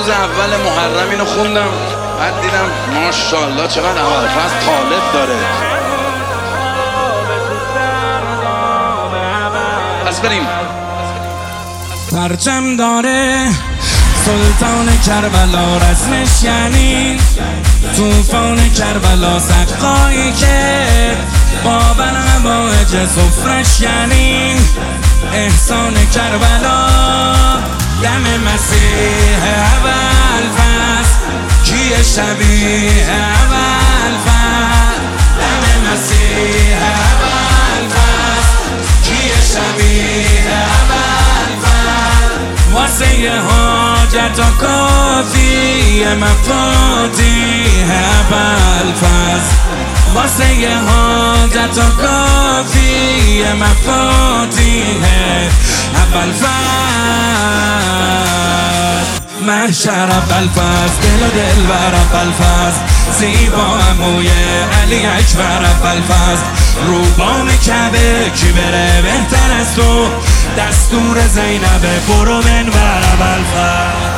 روز اول محرم اینو خوندم، بعد دیدم ماشاءالله چقدر اولفصل طالب داره. پس بریم. پرچم داره سلطان کربلا، رسمش یعنی توفان کربلا، سقایی که با بلغباج سفرش یعنی احسان کربلا. دم مسیح اول فصل کیه شبیه اول فصل؟ دم مسیح اول فصل کیه شبیه اول فصل؟ واسه حاجت و کافی مفاتیح اول فصل، واسه حاجت و کافی مفاتیح اول فصل. محشر اول فصل، دل و دلبر اول فصل، زیبا عموی علی اکبر اول فصل. روبان کعبه کی بره بهتر از تو، دستور زینب برو منبر اول فصل.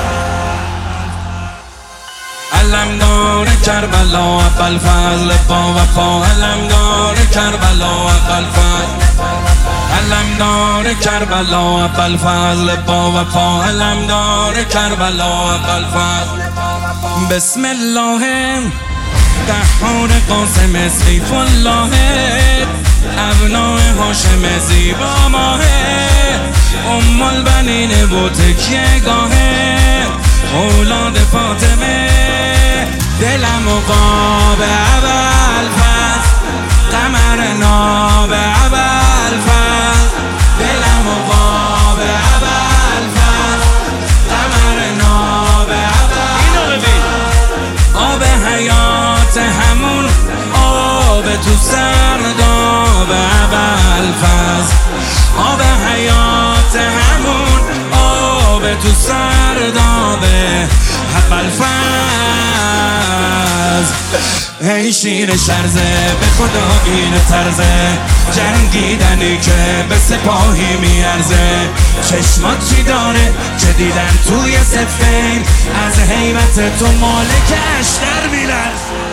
علمدار کربلا اول فصل، با وفا علمدار کربلا اول فصل، علمدار کربلا اول فصل، با وفا علمدار کربلا اول فصل. بسم الله قهار قاسم سیف الله، ابناء هاشم زیبا ماه، ام البنین و تکیه گاهه، اولاد فاطمه. دلم و قاب اول فصل، قمر ناب اول فصل. دلم و قاب اول فصل، قمر ناب اول فصل. آب حیات همون آب تو سرداب اول فصل، آب حیات همون آب تو سرداب اول فصل. ای شیر شرزه به خدا این طرزه، جنگیدنی که به سپاهی میارزه. چشمات چی داره که دیدن توی سفین، از حیبت تو مالک اشتر میرن.